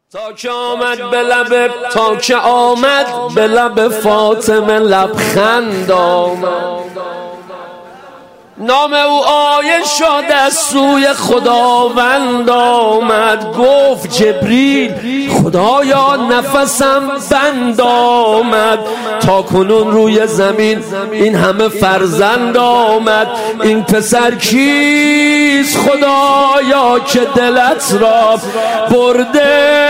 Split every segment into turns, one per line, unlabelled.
تا که آمد به لب فاطمه لبخند آمد، نام او آیه شد از سوی خداوند آمد. گفت جبریل خدایا نفسم بند آمد، تا کنون روی زمین این همه فرزند آمد. این پسر کیست خدایا که دلت را برده؟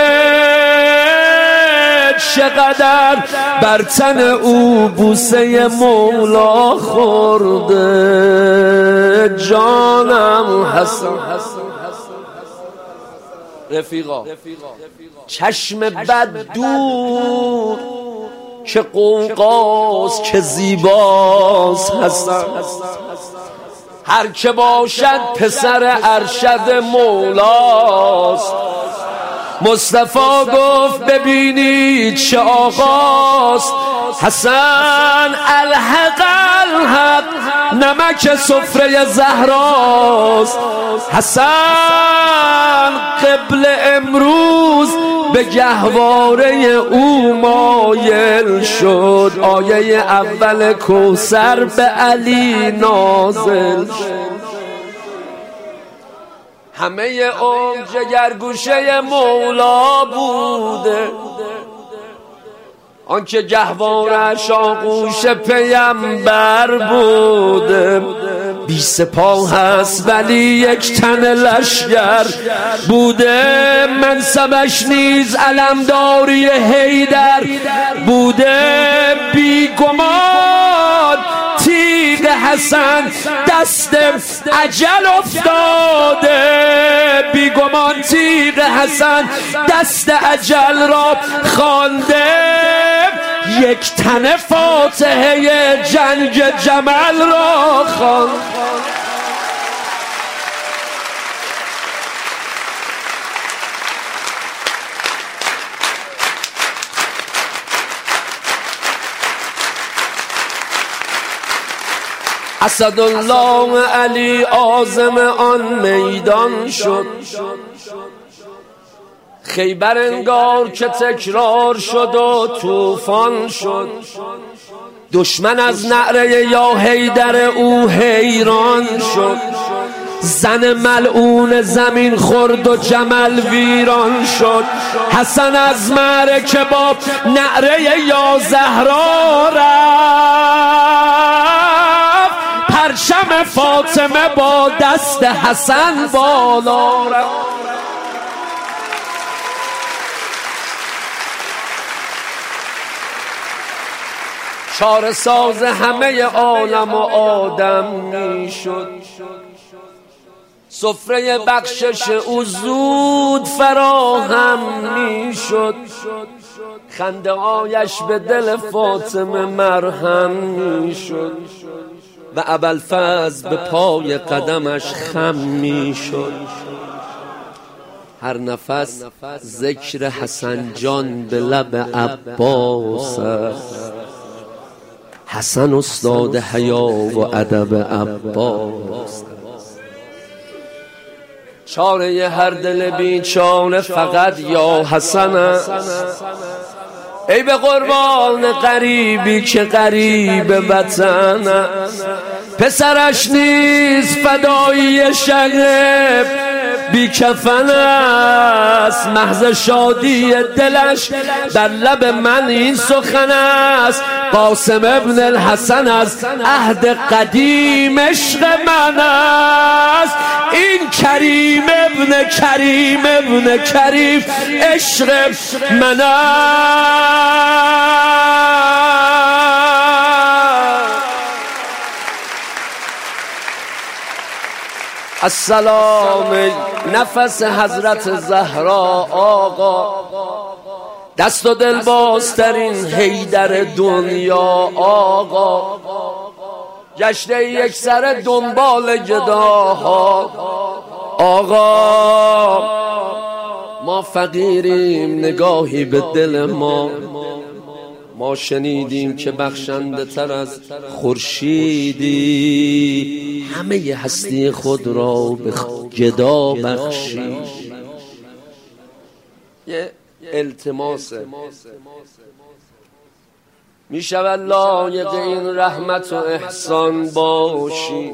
چقدر بر تن او بوسه مولا خورده؟ جانم حسن رفیقا، چشم بد دور که قوقاست که زیباست حسن. هر که باشد پسر ارشد مولاست. مصطفی گفت ببینید چه آقاست، حسن الحق الحق نمک سفره زهراست. حسن قبل امروز به گهواره او مایل شد، آیه اول کوثر به علی نازل شد. همه عمر جگرگوشه مولا بوده، آنکه گهوارش آغوش پیمبر بوده. بی سپاه هست ولی یک تن لشگر بوده، منصبش نیز علمداری حیدر بوده. بی گمان تیغ حسن دست اجل افتاده، بی گمان تیغ حسن دست اجل را خوانده. یک تن فاتحه جنگ جمل را خواند. اسدالله علی عازم آن میدان شد، خیبر انگار که تکرار شد و طوفان شد. دشمن از نعره یا حیدر او حیران شد، زن ملعون زمین خورد و جمل ویران شد. حسن از معرکه با نعره یا زهرا رفت، پرچم فاطمه با دست حسن بالا رفت. چاره ساز همه عالم و آدم می شد، سفره بخشش او زود فراهم می شد. خنده هایش به دل فاطمه مرهم می شد و ابوالفضل به پای قدمش خم می شد. هر نفس ذکر حسن جان به لب عباس است، حسن استاد حیا و ادب عباس. چاره هر دل بیچاره فقط یا حسن است، ای به قربان غریبی که غریب وطن است. پسرش نیست فدایی شغب بی کفن است، محض شادی دلش در لب من این سخن است. قاسم ابن الحسن از عهد قدیم عشق من است، این کریم ابن کریم ابن کریم عشق من است. السلام نفس حضرت زهرا آقا، دست و دل بازترین حیدر دنیا آقا. گشته یک سر دنبال گداها آقا. ما فقیریم نگاهی به دل ما شنیدیم که بخشنده تر از خورشیدی، همه هستی خود را به گدا بخشید. یه التماسه. می شود لایق این رحمت و احسان باشیم،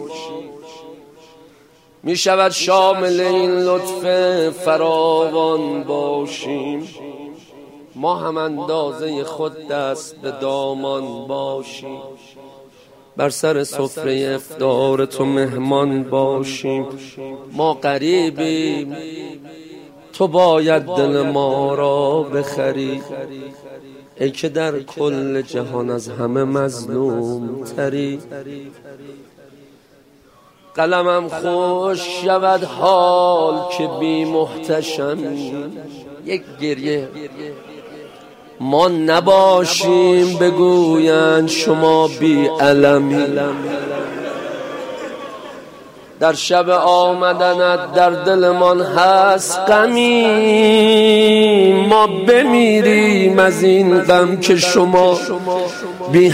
می شود شامل این لطف فراوان باشیم، ما هم اندازه خود دست به دامان باشیم، بر سر سفره افطار تو مهمان باشیم. ما غریبیم، تو باید دل ما را بخری، ای که در کل جهان از همه مظلوم تری. قلمم خوش شود حال که بی محتشم، یک گریه ما نباشیم بگویند شما بی علمی. در شب آمدنت در دلمان هست غمی، ما بمیریم از این غم که شما بی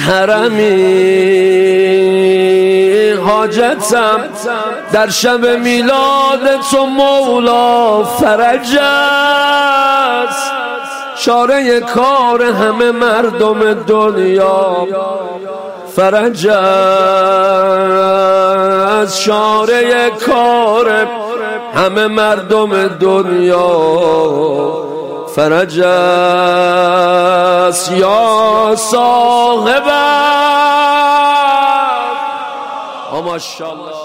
حرمی. حاجتم در شب میلاد تو مولا فرج است، چاره کار همه مردم دنیا فرج است، چاره کار همه مردم دنیا فرج است. یا صاحب ماشاءالله.